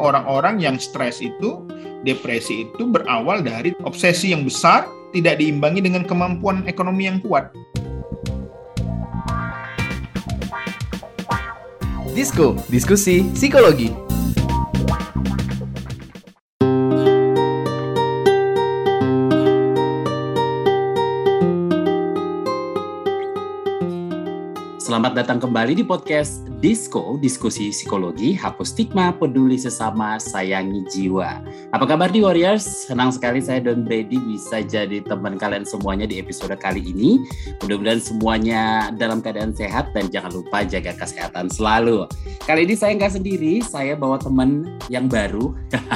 orang-orang yang stres itu, depresi itu berawal dari obsesi yang besar, tidak diimbangi dengan kemampuan ekonomi yang kuat. Disko, diskusi psikologi. Selamat datang kembali di podcast Disko, diskusi psikologi, hapus stigma, peduli sesama, sayangi jiwa. Apa kabar di Warriors? Senang sekali saya Don Brady bisa jadi teman kalian semuanya di episode kali ini. Mudah-mudahan semuanya dalam keadaan sehat dan jangan lupa jaga kesehatan selalu. Kali ini saya nggak sendiri, saya bawa teman yang baru.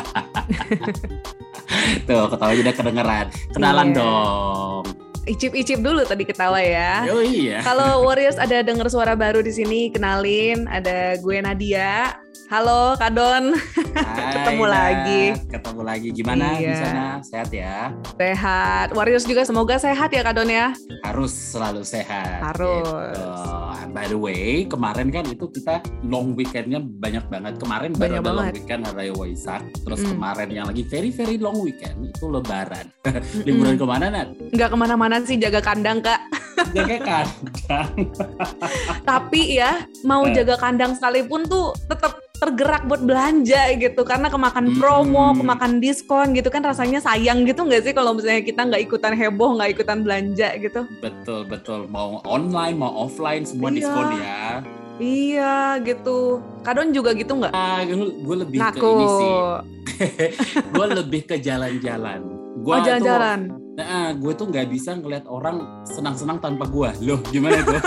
Tuh, ketawanya udah kedengeran. Kenalan dong. Icip-icip dulu tadi ketawa ya. Oh iya. Kalau Warriors ada dengar suara baru di sini, kenalin, ada gue Nadia. Halo Kak Don. Ketemu lagi. Gimana di sana? Sehat ya? Sehat. Warriors juga semoga sehat ya Kak Don ya. Harus selalu sehat. Harus. Gitu. By the way, kemarin kan itu kita long weekendnya banyak banget. Kemarin baru ada long weekend Hari Raya Waisak. Terus kemarin yang lagi very long weekend itu Lebaran. Liburan kemana Nat? Nggak kemana-mana sih, jaga kandang Kak. Jaga kandang. Tapi ya mau jaga kandang sekalipun tuh tetap tergerak buat belanja gitu, karena kemakan promo, kemakan diskon gitu kan, rasanya sayang gitu nggak sih kalau misalnya kita nggak ikutan heboh, nggak ikutan belanja gitu. Betul, mau online mau offline semua diskon ya. Iya gitu. Kadon juga gitu nggak? Gue lebih ke ini sih. Gue lebih ke jalan-jalan. Jalan-jalan. Gue tuh nggak bisa ngeliat orang senang-senang tanpa gue. Loh, gimana gue?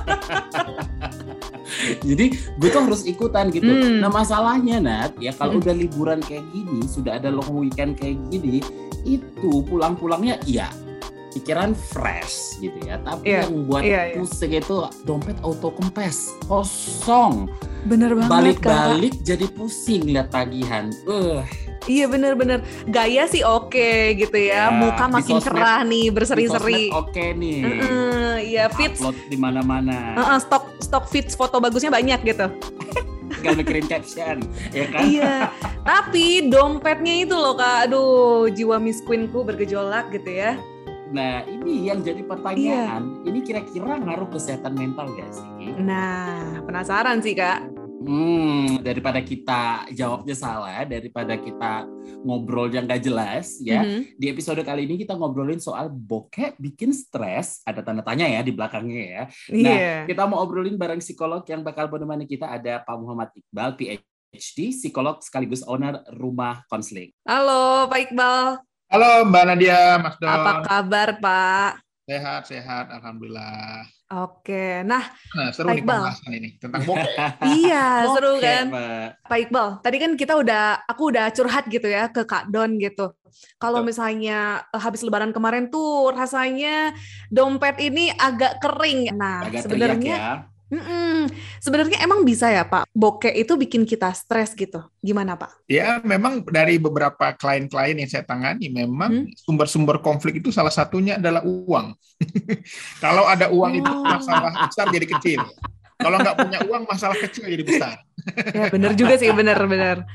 Jadi gue tuh harus ikutan gitu. Nah masalahnya Nat, ya kalau udah liburan kayak gini, sudah ada long weekend kayak gini, itu pulang-pulangnya iya pikiran fresh gitu ya. Tapi yang buat pusing itu dompet auto kempes, kosong. Bener banget balik-balik Kak. Jadi pusing lihat tagihan. Iya bener-bener. Gaya sih oke gitu ya. Muka makin cerah nih, berseri-seri. Oke nih. Iya fits. Upload di mana-mana. Stok fits foto bagusnya banyak gitu. Tinggal mikirin caption, ya kan? Iya. Tapi dompetnya itu loh Kak. Aduh, jiwa Miss Queen-ku bergejolak gitu ya. Nah, ini yang jadi pertanyaan. Ini kira-kira ngaruh kesehatan mental gak sih? Nah, penasaran sih Kak. Daripada kita jawabnya salah, daripada kita ngobrol yang gak jelas ya. Di episode kali ini kita ngobrolin soal bokeh bikin stres, ada tanda tanya ya di belakangnya ya. Nah, kita mau obrolin bareng psikolog yang bakal menemani kita, ada Pak Muhammad Iqbal, PhD, psikolog sekaligus owner Rumah Konseling. Halo Pak Iqbal. Halo Mbak Nadia, Mas Don. Apa kabar Pak? Sehat, alhamdulillah. Oke, nah seru nih pembahasan ini tentang bokeh. Iya, seru kan? Pak Iqbal, tadi kan aku udah curhat gitu ya ke Kak Don gitu. Kalau misalnya habis Lebaran kemarin tuh rasanya dompet ini agak kering. Nah, sebenarnya sebenarnya emang bisa ya Pak, bokeh itu bikin kita stres gitu. Gimana Pak? Ya, memang dari beberapa klien-klien yang saya tangani, memang sumber-sumber konflik itu salah satunya adalah uang. Kalau ada uang itu masalah besar jadi kecil. Kalau nggak punya uang, masalah kecil jadi besar. Ya benar juga sih, benar.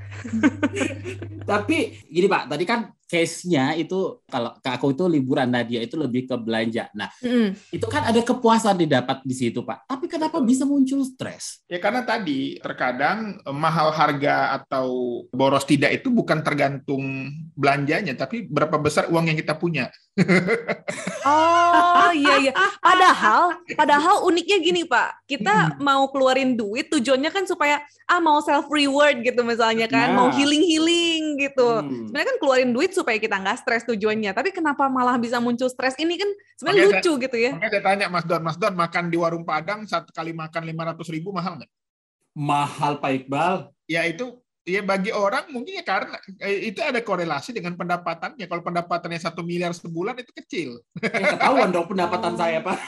Tapi gini Pak, tadi kan case-nya itu kalau ke aku itu liburan, Nadia itu lebih ke belanja. Nah, itu kan ada kepuasan didapat di situ Pak. Tapi kenapa bisa muncul stres? Ya karena tadi terkadang mahal harga atau boros tidak itu bukan tergantung belanjanya, tapi berapa besar uang yang kita punya. Oh iya. Padahal uniknya gini Pak, kita mau keluarin duit tujuannya kan supaya mau self reward gitu misalnya kan, mau healing gitu. Sebenarnya kan keluarin duit supaya kita nggak stres tujuannya, tapi kenapa malah bisa muncul stres? Ini kan sebenarnya lucu gitu ya. Makanya saya tanya Mas Don, makan di warung Padang satu kali makan 500.000 mahal nggak? Mahal Pak Iqbal. Ya itu. Ya bagi orang mungkin ya karena itu ada korelasi dengan pendapatannya. Kalau pendapatannya 1 miliar sebulan itu kecil. Ketahuan dong pendapatan saya Pak.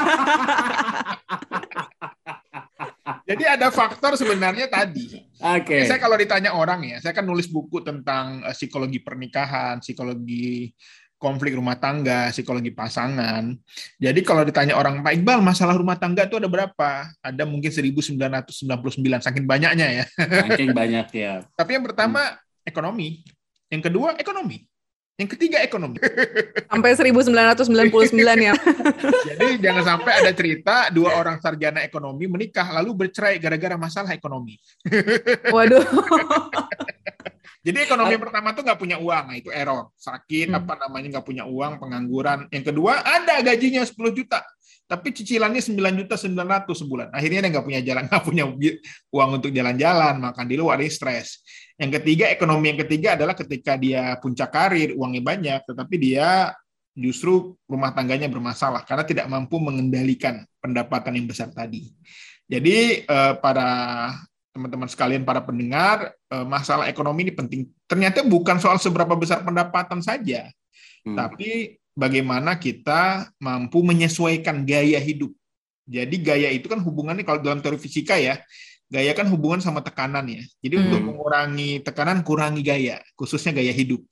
Jadi ada faktor sebenarnya tadi. Oke. Saya kalau ditanya orang ya, saya kan nulis buku tentang psikologi pernikahan, psikologi konflik rumah tangga, psikologi pasangan. Jadi kalau ditanya orang, Pak Iqbal, masalah rumah tangga itu ada berapa? Ada mungkin 1999, saking banyaknya ya. Saking banyak ya. Tapi yang pertama ekonomi, yang kedua ekonomi, yang ketiga ekonomi. Sampai 1999 ya. Jadi jangan sampai ada cerita 2 orang sarjana ekonomi menikah lalu bercerai gara-gara masalah ekonomi. Waduh. Jadi ekonomi yang pertama tuh nggak punya uang, nah itu error. Sakit, nggak punya uang, pengangguran. Yang kedua, ada gajinya 10 juta, tapi cicilannya 9.900.000 sebulan. Akhirnya dia nggak punya uang untuk jalan-jalan, makan di luar, dia stres. Yang ketiga, ekonomi yang ketiga adalah ketika dia puncak karir, uangnya banyak, tetapi dia justru rumah tangganya bermasalah karena tidak mampu mengendalikan pendapatan yang besar tadi. Jadi para teman-teman sekalian, para pendengar, masalah ekonomi ini penting. Ternyata bukan soal seberapa besar pendapatan saja, tapi bagaimana kita mampu menyesuaikan gaya hidup. Jadi gaya itu kan hubungannya, kalau dalam teori fisika ya, gaya kan hubungan sama tekanan ya. Jadi untuk mengurangi tekanan, kurangi gaya, khususnya gaya hidup.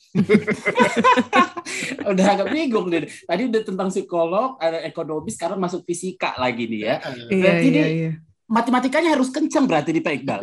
Udah agak bingung deh. Tadi udah tentang psikolog, ada ekonomi, sekarang masuk fisika lagi nih ya. Berarti iya. Matematikanya harus kencang berarti di Pak Iqbal.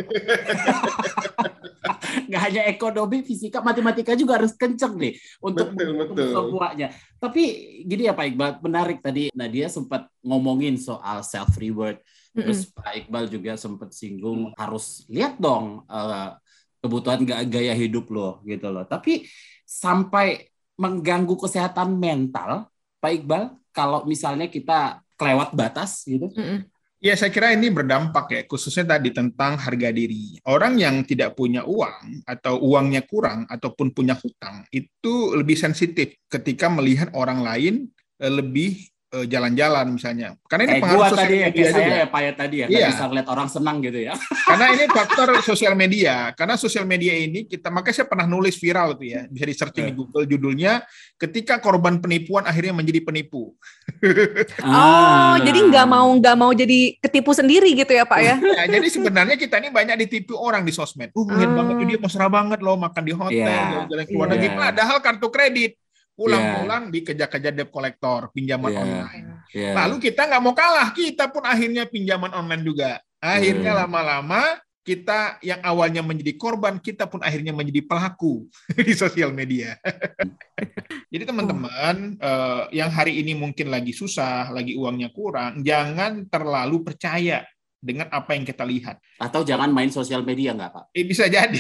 Nggak hanya ekonomi, fisika, matematika juga harus kencang nih untuk semuanya. Tapi gini ya Pak Iqbal, menarik tadi Nadia sempat ngomongin soal self reward. Terus Pak Iqbal juga sempat singgung harus lihat dong kebutuhan gaya hidup lo gitu loh. Tapi sampai mengganggu kesehatan mental, Pak Iqbal, kalau misalnya kita kelewat batas gitu. Ya, saya kira ini berdampak ya, khususnya tadi tentang harga diri. Orang yang tidak punya uang atau uangnya kurang ataupun punya hutang itu lebih sensitif ketika melihat orang lain lebih jalan-jalan misalnya. Karena ini pengaruh sosial media juga. Saya ya Pak ya tadi ya, nggak bisa ngeliat orang senang gitu ya. Karena ini faktor sosial media. Karena sosial media ini makanya saya pernah nulis viral tuh ya, bisa di-searching di Google judulnya, ketika korban penipuan akhirnya menjadi penipu. Jadi nggak mau jadi ketipu sendiri gitu ya Pak ya? Ya, jadi sebenarnya kita ini banyak ditipu orang di sosmed. Lihat banget dia mesra banget loh, makan di hotel, jalan-jalan ke luar negeri, padahal kartu kredit. Pulang-pulang dikejar-kejar debt collector, pinjaman online. Lalu kita nggak mau kalah, kita pun akhirnya pinjaman online juga. Akhirnya lama-lama kita yang awalnya menjadi korban, kita pun akhirnya menjadi pelaku di sosial media. Jadi teman-teman, yang hari ini mungkin lagi susah, lagi uangnya kurang, jangan terlalu percaya dengan apa yang kita lihat. Atau jangan main sosial media nggak Pak? Bisa jadi.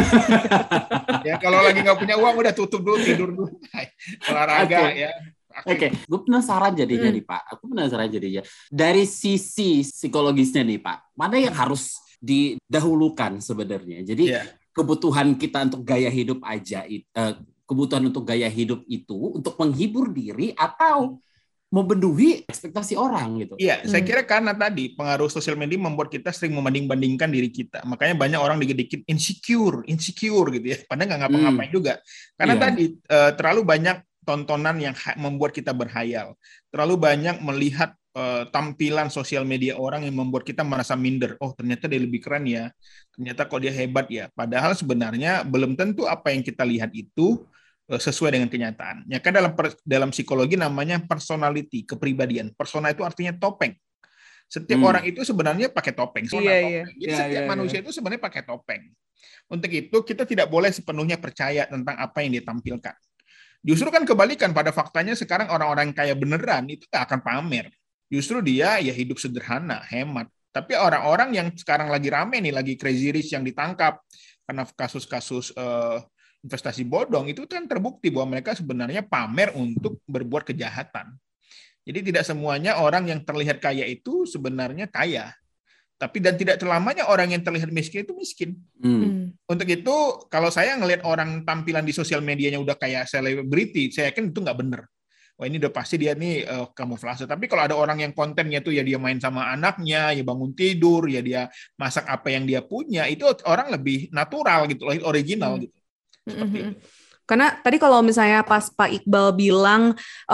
Ya kalau lagi nggak punya uang udah tutup dulu, tidur dulu, olahraga ya. Oke, gue penasaran jadinya nih Pak. Aku penasaran jadinya dari sisi psikologisnya nih Pak. Mana yang harus didahulukan sebenarnya? Jadi kebutuhan kita untuk gaya hidup aja, kebutuhan untuk gaya hidup itu untuk menghibur diri atau memenuhi ekspektasi orang gitu. Iya, saya kira karena tadi pengaruh sosial media membuat kita sering membanding-bandingkan diri kita. Makanya banyak orang dikit-dikit insecure gitu ya. Padahal nggak ngapa-ngapain juga. Karena tadi terlalu banyak tontonan yang membuat kita berhayal. Terlalu banyak melihat tampilan sosial media orang yang membuat kita merasa minder. Oh, ternyata dia lebih keren ya. Ternyata kok dia hebat ya. Padahal sebenarnya belum tentu apa yang kita lihat itu sesuai dengan kenyataan. Ya kan dalam psikologi namanya personality, kepribadian. Persona itu artinya topeng. Setiap orang itu sebenarnya pakai topeng. Topeng. Jadi setiap manusia itu sebenarnya pakai topeng. Untuk itu kita tidak boleh sepenuhnya percaya tentang apa yang dia tampilkan. Justru kan kebalikan, pada faktanya sekarang orang-orang kaya beneran itu nggak akan pamer. Justru dia ya hidup sederhana, hemat. Tapi orang-orang yang sekarang lagi rame nih, lagi crazy rich yang ditangkap karena kasus-kasus investasi bodong, itu kan terbukti bahwa mereka sebenarnya pamer untuk berbuat kejahatan. Jadi tidak semuanya orang yang terlihat kaya itu sebenarnya kaya. Tapi dan tidak selamanya orang yang terlihat miskin itu miskin. Untuk itu kalau saya ngelihat orang tampilan di sosial medianya udah kayak selebriti, saya yakin itu nggak benar. Wah ini udah pasti dia nih kamuflase. Tapi kalau ada orang yang kontennya tuh ya dia main sama anaknya, ya bangun tidur, ya dia masak apa yang dia punya, itu orang lebih natural gitu, lebih original gitu. Seperti itu. Karena tadi kalau misalnya pas Pak Iqbal bilang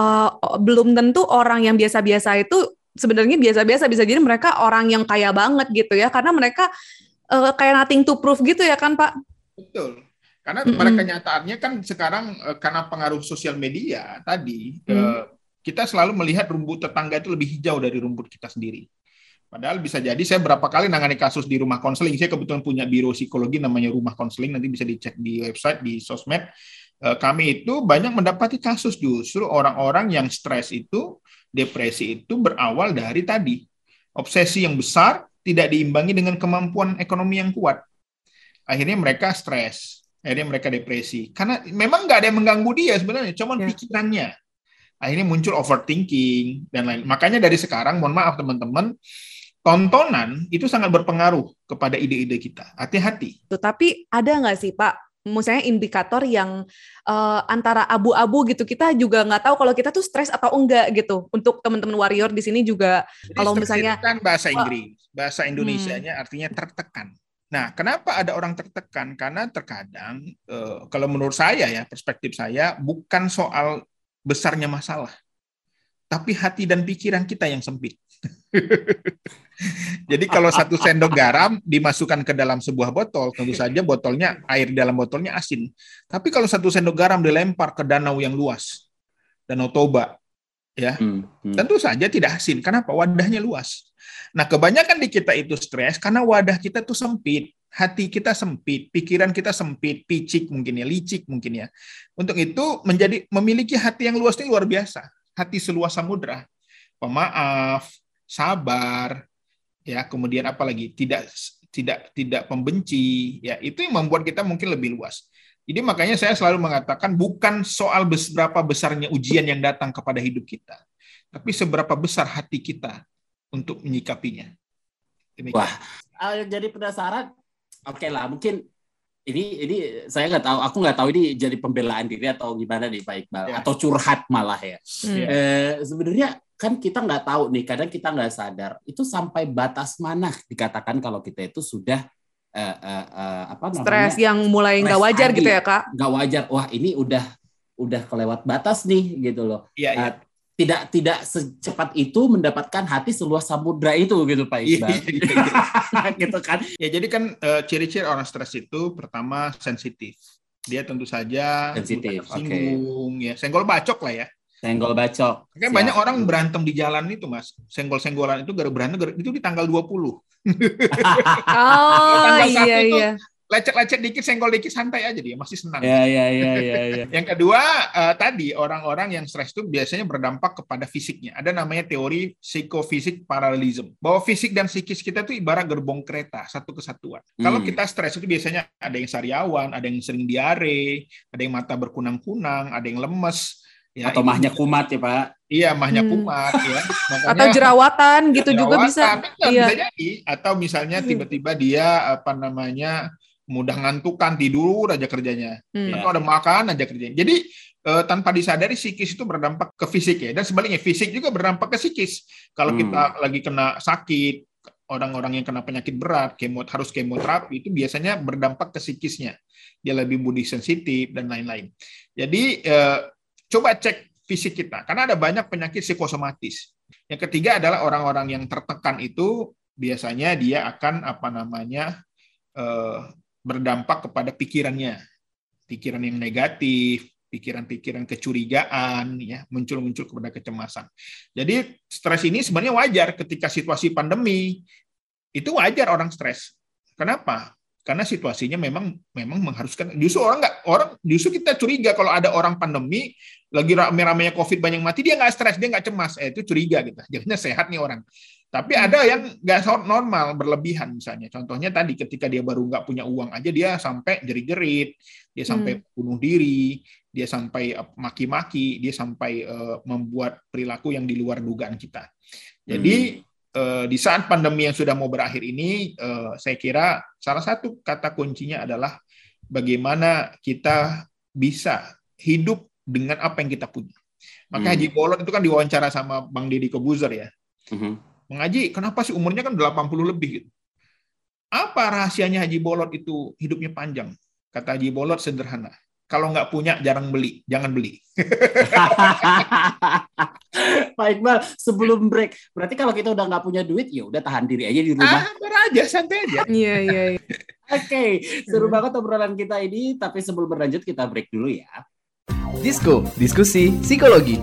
belum tentu orang yang biasa-biasa itu sebenarnya biasa-biasa, bisa jadi mereka orang yang kaya banget gitu ya, karena mereka kayak nothing to prove gitu ya kan Pak? Betul. Karena pada kenyataannya kan sekarang karena pengaruh sosial media tadi, kita selalu melihat rumput tetangga itu lebih hijau dari rumput kita sendiri. Padahal bisa jadi saya berapa kali nangani kasus di rumah konseling. Saya kebetulan punya biro psikologi namanya Rumah Konseling, nanti bisa dicek di website, di sosmed. Kami itu banyak mendapati kasus justru orang-orang yang stres itu, depresi itu berawal dari tadi. Obsesi yang besar tidak diimbangi dengan kemampuan ekonomi yang kuat. Akhirnya mereka stres, akhirnya mereka depresi. Karena memang nggak ada yang mengganggu dia sebenarnya, cuma pikirannya. Akhirnya muncul overthinking dan lain. Makanya dari sekarang, mohon maaf teman-teman, tontonan itu sangat berpengaruh kepada ide-ide kita. Hati-hati. Tapi ada nggak sih Pak, misalnya indikator yang antara abu-abu gitu, kita juga nggak tahu kalau kita tuh stres atau enggak gitu. Untuk teman-teman warrior di sini juga, jadi kalau misalnya kan bahasa Inggris, bahasa Indonesianya artinya tertekan. Nah, kenapa ada orang tertekan? Karena terkadang, kalau menurut saya ya, perspektif saya, bukan soal besarnya masalah, tapi hati dan pikiran kita yang sempit. Jadi kalau 1 sendok garam dimasukkan ke dalam sebuah botol, tentu saja botolnya, air di dalam botolnya asin. Tapi kalau 1 sendok garam dilempar ke danau yang luas, Danau Toba, ya, tentu saja tidak asin. Kenapa? Wadahnya luas. Nah, kebanyakan di kita itu stres karena wadah kita tuh sempit. Hati kita sempit, pikiran kita sempit, picik mungkin ya, licik mungkin ya. Untuk itu memiliki hati yang luas ini luar biasa. Hati seluas samudra, pemaaf, sabar, ya, kemudian apalagi tidak pembenci, ya, itu yang membuat kita mungkin lebih luas. Jadi makanya saya selalu mengatakan bukan soal berapa besarnya ujian yang datang kepada hidup kita, tapi seberapa besar hati kita untuk menyikapinya. Demikian. Wah, jadi penasaran. Oke lah, mungkin ini saya nggak tahu, aku nggak tahu ini jadi pembelaan diri atau gimana nih Pak Iqbal, atau curhat malah ya. Sebenarnya kan kita nggak tahu nih, kadang kita nggak sadar itu sampai batas mana dikatakan kalau kita itu sudah stres yang mulai nggak wajar gitu ya Kak? Nggak wajar, wah ini udah kelewat batas nih gitu loh. Iya. Tidak secepat itu mendapatkan hati seluas samudra itu gitu Pak Iqbal. Gitu kan. Ya, jadi kan ciri-ciri orang stres itu pertama sensitif. Dia tentu saja sensitif, singgung, ya, senggol bacok lah ya. Senggol bacok. Kan banyak orang berantem di jalan itu, Mas. Senggol-senggolan itu berantem itu di tanggal 20. Tanggal 1 itu lecet-lecet dikit, senggol dikit, santai aja dia, masih senang. Iya. Yang kedua, tadi orang-orang yang stres itu biasanya berdampak kepada fisiknya. Ada namanya teori psikofisik paralelisme, bahwa fisik dan psikis kita itu ibarat gerbong kereta, satu kesatuan. Kalau kita stres itu biasanya ada yang sariawan, ada yang sering diare, ada yang mata berkunang-kunang, ada yang lemes. Ya, atau mahnya kumat ya Pak. Iya, mahnya kumat ya. Makanya, atau jerawatan gitu juga bisa. Iya. Bisa jadi. Atau misalnya tiba-tiba dia mudah ngantukan, tidur aja kerjanya. Atau ada makan aja kerjanya. Jadi tanpa disadari psikis itu berdampak ke fisik ya. Dan sebaliknya fisik juga berdampak ke psikis. Kalau kita lagi kena sakit, orang-orang yang kena penyakit berat, harus kemoterapi, itu biasanya berdampak ke psikisnya. Dia lebih body sensitif dan lain-lain. Jadi coba cek fisik kita, karena ada banyak penyakit psikosomatis. Yang ketiga adalah orang-orang yang tertekan itu biasanya dia akan berdampak kepada pikirannya, pikiran yang negatif, pikiran-pikiran kecurigaan, ya, muncul kepada kecemasan. Jadi stres ini sebenarnya wajar ketika situasi pandemi, itu wajar orang stres. Kenapa? Karena situasinya memang mengharuskan. Justru kita curiga kalau ada orang pandemi lagi rame-ramenya COVID banyak mati, dia nggak stres, dia nggak cemas, itu curiga gitu. Jadinya sehat nih orang. Tapi ada yang nggak normal, berlebihan misalnya. Contohnya tadi ketika dia baru nggak punya uang aja dia sampai jerit-jerit, dia sampai bunuh diri, dia sampai maki-maki, dia sampai membuat perilaku yang di luar dugaan kita. Jadi di saat pandemi yang sudah mau berakhir ini, saya kira salah satu kata kuncinya adalah bagaimana kita bisa hidup dengan apa yang kita punya. Maka Haji Bolot itu kan diwawancara sama Bang Deddy Kobuzer ya. Bang Haji, kenapa sih umurnya kan 80 lebih gitu? Apa rahasianya Haji Bolot itu hidupnya panjang? Kata Haji Bolot sederhana. Kalau nggak punya, jangan beli. Pak Iqbal, sebelum break, berarti kalau kita udah nggak punya duit, ya udah tahan diri aja di rumah. Beraja, santai aja. Iya. Oke, seru banget obrolan kita ini. Tapi sebelum berlanjut kita break dulu ya. Disko, diskusi psikologi.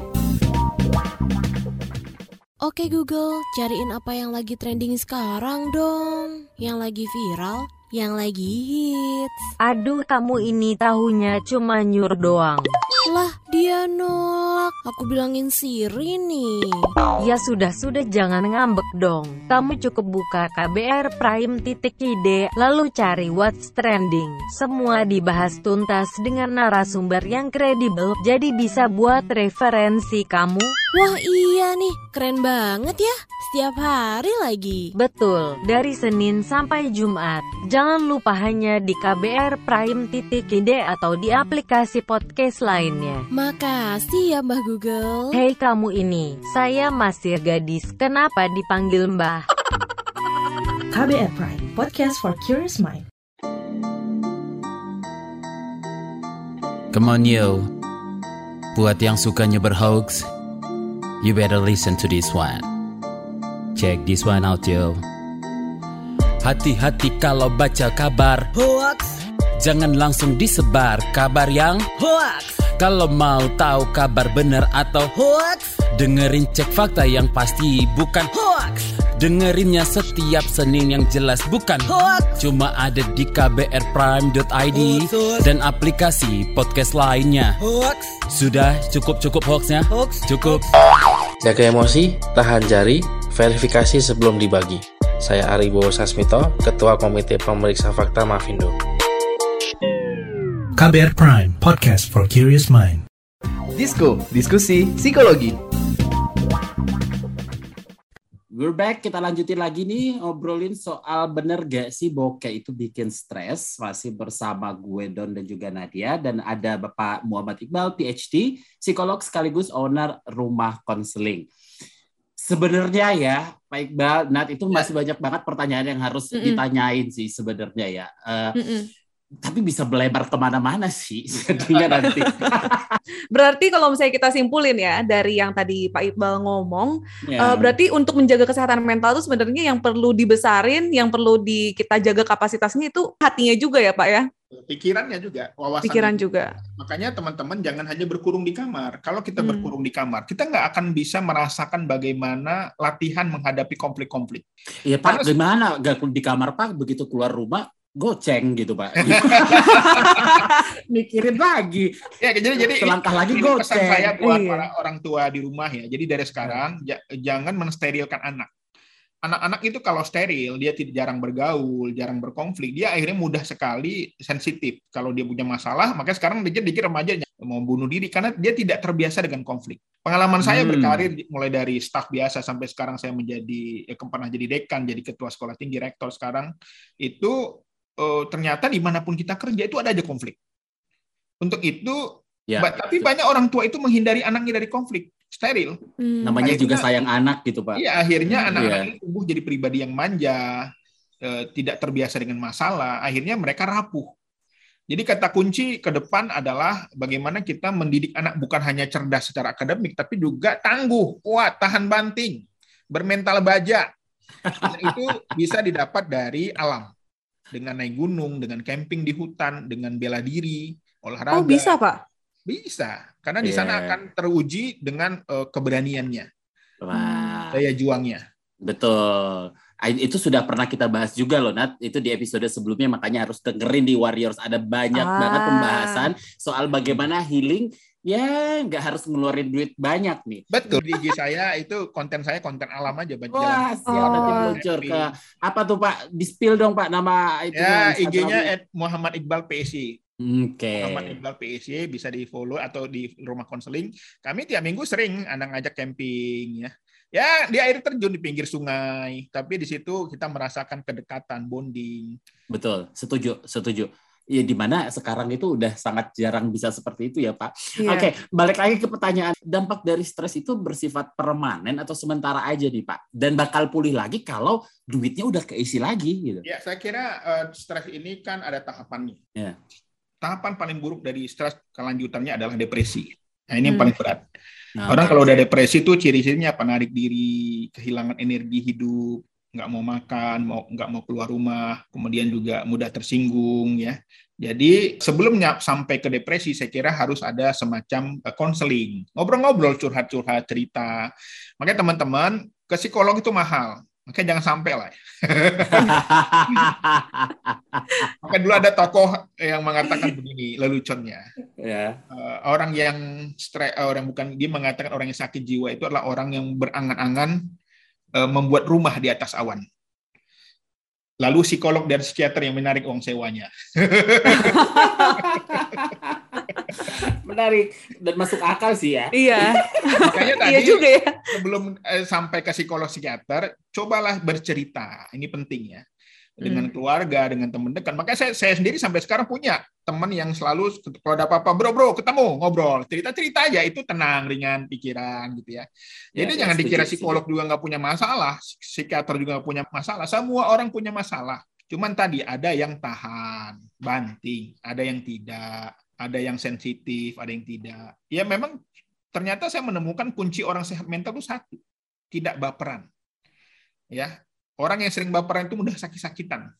Oke Google, cariin apa yang lagi trending sekarang dong. Yang lagi viral, yang lagi hits. Aduh, kamu ini tahunya cuma nyur doang. Lah, dia nolak. Aku bilangin Siri nih. Ya sudah jangan ngambek dong. Kamu cukup buka kbrprime.id lalu cari what's trending. Semua dibahas tuntas dengan narasumber yang kredibel, jadi bisa buat referensi kamu. Wah iya nih, keren banget ya. Setiap hari lagi. Betul, dari Senin sampai Jumat. Jangan lupa hanya di kbrprime.id atau di aplikasi podcast lainnya. Makasih ya Mbah Google. Hei kamu ini, saya masih gadis, kenapa dipanggil Mbah? KBR Prime, podcast for curious mind. Come on yo, buat yang sukanya berhoax, you better listen to this one. Check this one out yo. Hati-hati kalau baca kabar Hoax, jangan langsung disebar kabar yang hoax, kalau mau tahu kabar benar atau hoax, dengerin cek fakta yang pasti bukan hoax, dengerinnya setiap Senin yang jelas bukan hoax. cuma ada di kbrprime.id dan aplikasi podcast lainnya. Hoax, Sudah cukup hoaxnya? hoax, Cukup. Jaga emosi, tahan jari, verifikasi sebelum dibagi. Saya Aribowo Sasmito, Ketua Komite Pemeriksa Fakta Mafindo. KBR Prime, podcast for curious mind. Disko, diskusi psikologi. We're back, kita lanjutin lagi nih ngobrolin soal bener gak sih bokeh itu bikin stres. Masih bersama gue Don dan juga Nadia, dan ada Bapak Muhammad Iqbal, PhD, psikolog sekaligus owner rumah konseling. Sebenarnya ya Pak Iqbal, Nat, itu masih banyak banget pertanyaan yang harus ditanyain sih sebenarnya ya. Tapi bisa melebar kemana-mana sih jadinya nanti. Berarti kalau misalnya kita simpulin ya dari yang tadi Pak Iqbal ngomong, berarti untuk menjaga kesehatan mental itu sebenarnya yang perlu dibesarin, yang perlu kita jaga kapasitasnya itu hatinya juga ya Pak ya? Pikirannya juga, wawasan. Pikiran juga. Makanya teman-teman jangan hanya berkurung di kamar. Kalau kita berkurung di kamar, kita nggak akan bisa merasakan bagaimana latihan menghadapi konflik-konflik. Iya Pak, gimana gak di kamar Pak, begitu keluar rumah goceng gitu Pak. Mikirin lagi. Ya, jadi selangkah lagi goceng. Pesan saya buat Iya. para orang tua di rumah ya. Jadi dari sekarang jangan mensterilkan anak. Anak-anak itu kalau steril, dia tidak jarang bergaul, jarang berkonflik, dia akhirnya mudah sekali sensitif. Kalau dia punya masalah, makanya sekarang dia dikit remajanya mau bunuh diri karena dia tidak terbiasa dengan konflik. Pengalaman saya berkarir mulai dari staf biasa sampai sekarang saya pernah jadi dekan, jadi ketua sekolah tinggi, rektor sekarang itu ternyata dimanapun kita kerja itu ada aja konflik. Untuk itu, tapi banyak orang tua itu menghindari anaknya dari konflik, steril. Namanya akhirnya, juga sayang anak gitu Pak. Iya, akhirnya anak-anak ini tumbuh jadi pribadi yang manja, tidak terbiasa dengan masalah, akhirnya mereka rapuh. Jadi kata kunci ke depan adalah bagaimana kita mendidik anak bukan hanya cerdas secara akademik, tapi juga tangguh, kuat, tahan banting, bermental baja. Dan itu bisa didapat dari alam. Dengan naik gunung, dengan camping di hutan, dengan bela diri, olahraga. Oh bisa Pak? Bisa, karena di sana akan teruji dengan keberaniannya, daya juangnya. Betul. Itu sudah pernah kita bahas juga loh Nat, itu di episode sebelumnya, makanya harus dengerin di Warriors, ada banyak banget pembahasan soal bagaimana healing. Ya, nggak harus ngeluarin duit banyak nih. Betul. Di IG saya itu konten saya konten alam aja. Wah, siap nanti meluncur ke apa tuh Pak? Di-spill dong Pak nama itu. Ya, IG-nya @Muhammad Iqbal PSY. Oke. Muhammad Iqbal PSY bisa di-follow atau di rumah konseling. Kami tiap minggu sering ngajak camping ya. Ya, di air terjun di pinggir sungai, tapi di situ kita merasakan kedekatan, bonding. Betul, setuju. Ya di mana sekarang itu udah sangat jarang bisa seperti itu ya Pak. Yeah. Oke, balik lagi ke pertanyaan. Dampak dari stres itu bersifat permanen atau sementara aja nih Pak? Dan bakal pulih lagi kalau duitnya udah keisi lagi gitu. Ya, saya kira stres ini kan ada tahapannya. Yeah. Tahapan paling buruk dari stres kelanjutannya adalah depresi. Nah, ini yang paling berat. Orang kalau udah depresi tuh ciri-cirinya apa? Narik diri, kehilangan energi hidup, nggak mau makan, nggak mau keluar rumah, kemudian juga mudah tersinggung ya. Jadi sebelumnya sampai ke depresi, saya kira harus ada semacam konseling, ngobrol-ngobrol, curhat-curhat, cerita. Makanya teman-teman, ke psikolog itu mahal. Makanya jangan sampai lah. Maka dulu ada tokoh yang mengatakan begini, leluconnya. Orang yang dia mengatakan orang yang sakit jiwa itu adalah orang yang berangan-angan membuat rumah di atas awan. Lalu psikolog dan psikiater yang menarik uang sewanya. Menarik dan masuk akal sih ya. Iya. Makanya tadi iya juga ya. Sebelum sampai ke psikolog psikiater, cobalah bercerita. Ini penting ya. Dengan keluarga, dengan teman dekat. Makanya saya sendiri sampai sekarang punya teman yang selalu kalau ada apa-apa, bro, ketemu, ngobrol, cerita-cerita aja, itu tenang, ringan pikiran gitu ya. Jadi jangan dikira psikolog juga nggak punya masalah, psikiater juga nggak punya masalah. Semua orang punya masalah. Cuman tadi ada yang tahan, banting, ada yang tidak, ada yang sensitif, ada yang tidak. Ya memang ternyata saya menemukan kunci orang sehat mental itu satu, tidak baperan. Ya. Orang yang sering baperan itu mudah sakit-sakitan.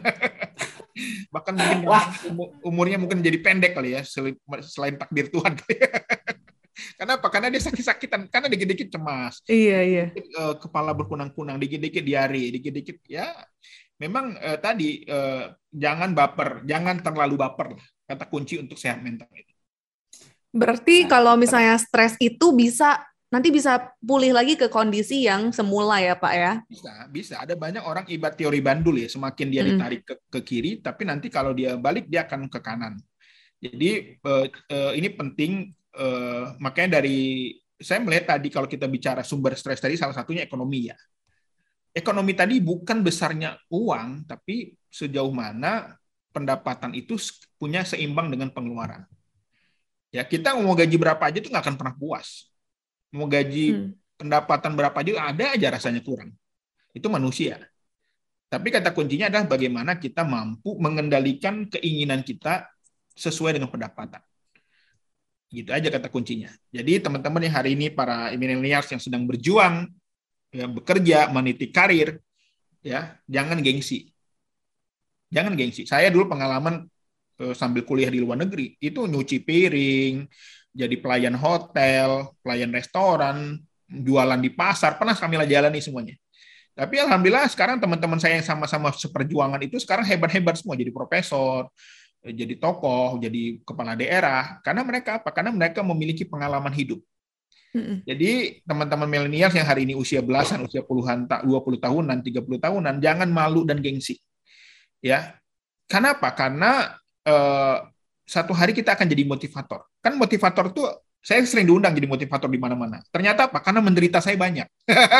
Bahkan mungkin umurnya mungkin jadi pendek kali ya, selain takdir Tuhan. Kenapa? Karena dia sakit-sakitan, karena dikit-dikit cemas. Iya. Kepala berkunang-kunang, dikit-dikit diare, dikit-dikit ya. Memang tadi jangan baper, jangan terlalu baper lah. Kata kunci untuk sehat mental itu. Berarti kalau misalnya stres itu nanti bisa pulih lagi ke kondisi yang semula ya Pak ya? Bisa. Ada banyak orang ibarat teori bandul ya, semakin dia ditarik ke kiri, tapi nanti kalau dia balik dia akan ke kanan. Jadi ini penting, makanya saya melihat tadi kalau kita bicara sumber stres tadi salah satunya ekonomi ya. Ekonomi tadi bukan besarnya uang, tapi sejauh mana pendapatan itu punya seimbang dengan pengeluaran. Ya kita mau gaji berapa aja itu nggak akan pernah puas. Mau gaji pendapatan berapa juga ada aja rasanya kurang. Itu manusia. Tapi kata kuncinya adalah bagaimana kita mampu mengendalikan keinginan kita sesuai dengan pendapatan. Gitu aja kata kuncinya. Jadi teman-teman yang hari ini para millennials yang sedang berjuang, ya, bekerja, meniti karir, ya jangan gengsi. Jangan gengsi. Saya dulu pengalaman sambil kuliah di luar negeri, itu nyuci piring, jadi pelayan hotel, pelayan restoran, jualan di pasar, pernah kami jalani semuanya. Tapi alhamdulillah sekarang teman-teman saya yang sama-sama seperjuangan itu sekarang hebat-hebat semua, jadi profesor, jadi tokoh, jadi kepala daerah. Karena mereka apa? Karena mereka memiliki pengalaman hidup. Jadi teman-teman milenial yang hari ini usia belasan, usia puluhan, 20 tahunan, 30 tahunan, jangan malu dan gengsi. Ya, kenapa? Karena satu hari kita akan jadi motivator. Kan motivator tuh, saya sering diundang jadi motivator di mana-mana. Ternyata apa? Karena menderita saya banyak.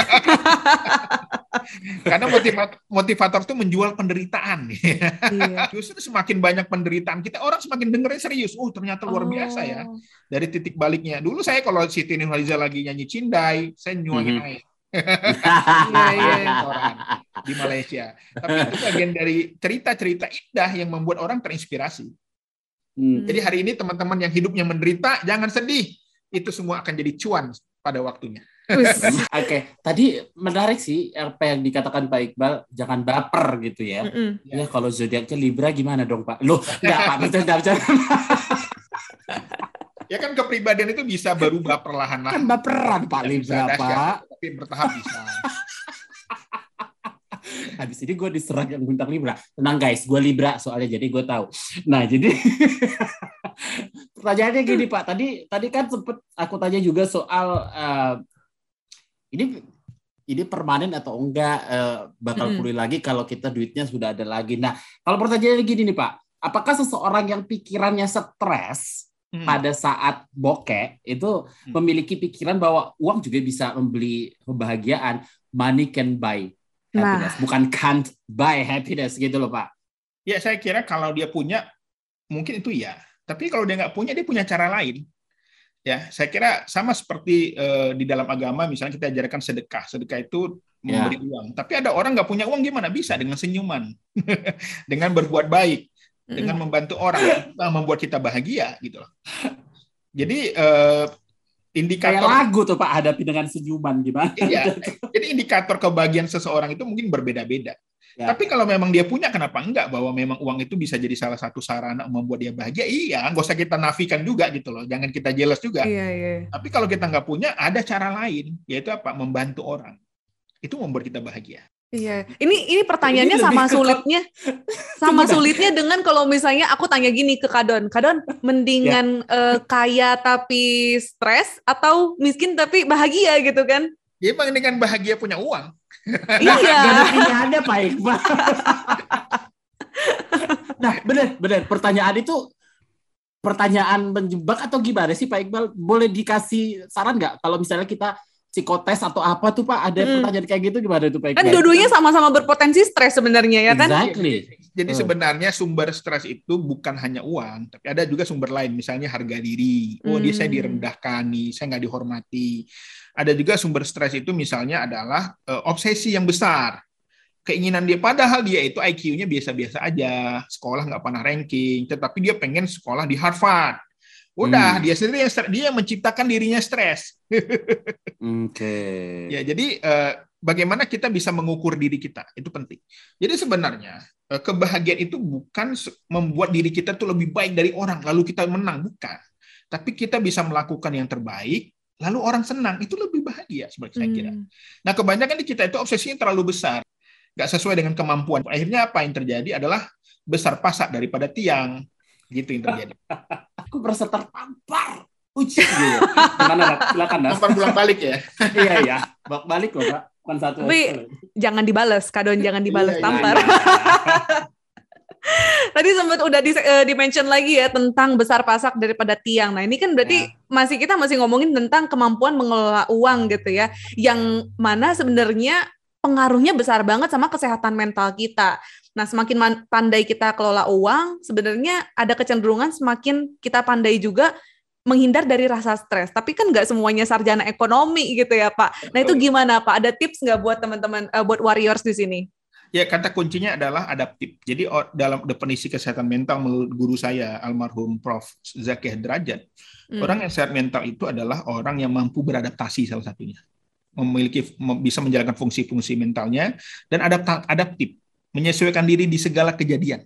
Karena motivator itu menjual penderitaan. Iya. Justru semakin banyak penderitaan kita, orang semakin dengerin serius. Ternyata luar biasa ya. Dari titik baliknya. Dulu saya kalau Siti Nurhaliza lagi nyanyi Cindai, saya nyuangin air. Di Malaysia. Tapi itu bagian dari cerita-cerita indah yang membuat orang terinspirasi. Jadi hari ini teman-teman yang hidupnya menderita, jangan sedih. Itu semua akan jadi cuan pada waktunya. Oke, tadi menarik sih apa yang dikatakan Pak Iqbal, jangan baper gitu ya. Ya kalau zodiaknya Libra gimana dong Pak? Loh, enggak Pak, bercanda. Ya kan kepribadian itu bisa berubah perlahan-lahan. Kan baperan Pak Libra, Pak. Tapi bertahap bisa. Habis ini gue diserang yang bintang Libra. Tenang guys, gue Libra soalnya, jadi gue tahu. Nah, jadi pertanyaannya gini Pak, tadi kan sempet aku tanya juga soal ini permanen atau enggak, bakal pulih lagi kalau kita duitnya sudah ada lagi. Nah, kalau pertanyaannya gini nih Pak, apakah seseorang yang pikirannya stres pada saat bokeh itu memiliki pikiran bahwa uang juga bisa membeli kebahagiaan, money can buy happiness, bukan can't buy happiness gitu loh Pak? Ya saya kira kalau dia punya mungkin itu ya, tapi kalau dia nggak punya dia punya cara lain. Ya saya kira sama seperti di dalam agama misalnya kita ajarkan sedekah itu memberi uang, tapi ada orang nggak punya uang gimana bisa? Dengan senyuman, dengan berbuat baik, dengan membantu orang, itu membuat kita bahagia gitu loh. Jadi Indikator kayak lagu tuh Pak, hadapi dengan senyuman gimana? Iya. Jadi indikator kebahagiaan seseorang itu mungkin berbeda-beda. Ya. Tapi kalau memang dia punya, kenapa enggak? Bahwa memang uang itu bisa jadi salah satu sarana membuat dia bahagia. Iya, nggak usah kita nafikan juga gitu loh. Jangan kita jealous juga. Iya. Tapi kalau kita nggak punya, ada cara lain, yaitu apa? Membantu orang. Itu membuat kita bahagia. Iya, ini pertanyaannya sama sulitnya dengan kalau misalnya aku tanya gini ke Kak Don, mendingan kaya tapi stres atau miskin tapi bahagia gitu kan? Ya mendingan bahagia punya uang. Iya. Ada Pak Iqbal. Nah, benar. Pertanyaan itu pertanyaan menjebak atau gimana sih Pak Iqbal? Boleh dikasih saran nggak kalau misalnya kita psikotes atau apa tuh Pak, ada pertanyaan kayak gitu gimana tuh Pak Iqbal? Kan dua-duanya sama-sama berpotensi stres sebenarnya ya kan? Exactly. Jadi sebenarnya sumber stres itu bukan hanya uang, tapi ada juga sumber lain, misalnya harga diri. Dia saya direndahkan nih, saya nggak dihormati. Ada juga sumber stres itu misalnya adalah obsesi yang besar. Keinginan dia, padahal dia itu IQ-nya biasa-biasa aja, sekolah nggak pernah ranking, tetapi dia pengen sekolah di Harvard. Udah, dia sendiri yang menciptakan dirinya stres. Ya, jadi bagaimana kita bisa mengukur diri kita, itu penting. Jadi sebenarnya kebahagiaan itu bukan membuat diri kita tuh lebih baik dari orang, lalu kita menang, bukan. Tapi kita bisa melakukan yang terbaik, lalu orang senang, itu lebih bahagia sebenarnya saya kira. Nah, kebanyakan di kita itu obsesinya terlalu besar, nggak sesuai dengan kemampuan. Akhirnya apa yang terjadi adalah besar pasak daripada tiang. Gitu yang terjadi. Aku merasa tertampar. Uji gitu. Gimana, silakan Nas. Tampar pulang balik ya. Iya. Balik loh, Pak. Bukan satu. Tapi jangan dibales, Kak Don, jangan dibales tampar. Tadi sempat udah di-mention lagi ya tentang besar pasak daripada tiang. Nah, ini kan berarti kita masih ngomongin tentang kemampuan mengelola uang gitu ya. Yang mana sebenarnya pengaruhnya besar banget sama kesehatan mental kita. Nah, semakin pandai kita kelola uang, sebenarnya ada kecenderungan semakin kita pandai juga menghindar dari rasa stres. Tapi kan nggak semuanya sarjana ekonomi gitu ya, Pak. Nah, itu gimana, Pak? Ada tips nggak buat teman-teman, buat warriors di sini? Ya, kata kuncinya adalah adaptif. Jadi dalam definisi kesehatan mental menurut guru saya, almarhum Prof. Zaki Derajat, orang yang sehat mental itu adalah orang yang mampu beradaptasi salah satunya. Bisa menjalankan fungsi-fungsi mentalnya dan adaptif. Menyesuaikan diri di segala kejadian.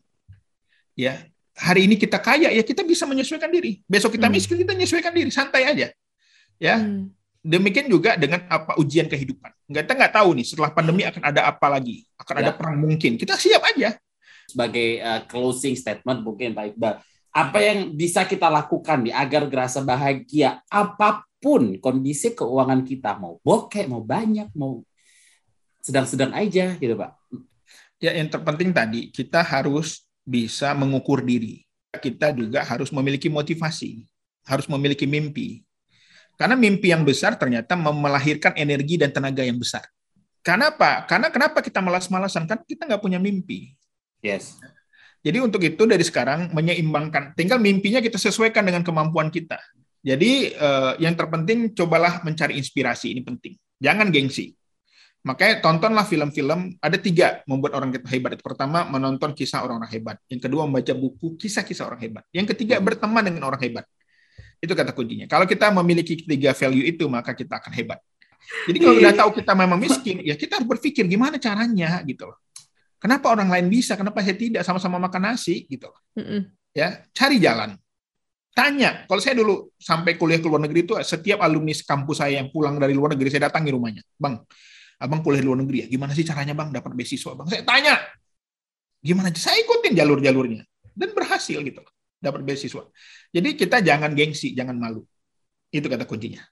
Ya, hari ini kita kaya, ya kita bisa menyesuaikan diri. Besok kita miskin, kita menyesuaikan diri, santai aja. Ya, demikian juga dengan apa ujian kehidupan. Kita nggak tahu nih setelah pandemi akan ada apa lagi, akan ada perang mungkin. Kita siap aja. Sebagai closing statement mungkin Pak Iqbal, apa yang bisa kita lakukan nih agar merasa bahagia apapun kondisi keuangan kita, mau bokeh, mau banyak, mau sedang-sedang aja gitu Pak. Ya, yang terpenting tadi, kita harus bisa mengukur diri. Kita juga harus memiliki motivasi, harus memiliki mimpi. Karena mimpi yang besar ternyata melahirkan energi dan tenaga yang besar. Karena apa? Karena kenapa kita malas-malasan? Kan kita nggak punya mimpi. Yes. Jadi untuk itu dari sekarang menyeimbangkan. Tinggal mimpinya kita sesuaikan dengan kemampuan kita. Jadi yang terpenting cobalah mencari inspirasi, ini penting. Jangan gengsi. Makanya tontonlah film-film, ada 3 membuat orang kita hebat. Pertama, menonton kisah orang-orang hebat. Yang kedua, membaca buku kisah-kisah orang hebat. Yang ketiga, berteman dengan orang hebat. Itu kata kuncinya. Kalau kita memiliki 3 value itu, maka kita akan hebat. Jadi kalau udah tahu kita memang miskin, ya kita harus berpikir gimana caranya gitu loh. Kenapa orang lain bisa, kenapa saya tidak, sama-sama makan nasi gitu loh. Ya, cari jalan. Tanya, kalau saya dulu sampai kuliah ke luar negeri itu, setiap alumni kampus saya yang pulang dari luar negeri, saya datangi rumahnya. Bang, abang kuliah di luar negeri ya, gimana sih caranya bang dapat beasiswa bang? Saya tanya, gimana? Saya ikutin jalur-jalurnya dan berhasil gitu, dapat beasiswa. Jadi kita jangan gengsi, jangan malu. Itu kata kuncinya.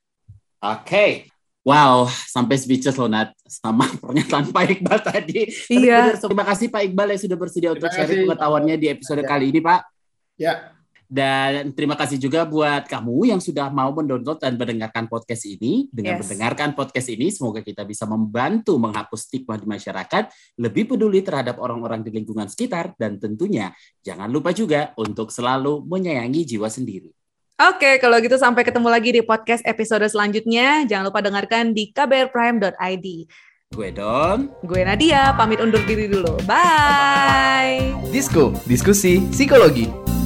Oke. Wow, sampai speechless loh Nat sama pernyataan Pak Iqbal tadi. Iya. Terima kasih Pak Iqbal yang sudah bersedia untuk sharing pengetahuannya di episode kali ini Pak. Ya. Dan terima kasih juga buat kamu yang sudah mau mendownload dan mendengarkan podcast ini. Dengan mendengarkan podcast ini, semoga kita bisa membantu menghapus stigma di masyarakat, lebih peduli terhadap orang-orang di lingkungan sekitar, dan tentunya jangan lupa juga untuk selalu menyayangi jiwa sendiri. Oke, kalau gitu sampai ketemu lagi di podcast episode selanjutnya. Jangan lupa dengarkan di kbrprime.id. Gue Don. Gue Nadia, pamit undur diri dulu. Bye. Disko, diskusi psikologi.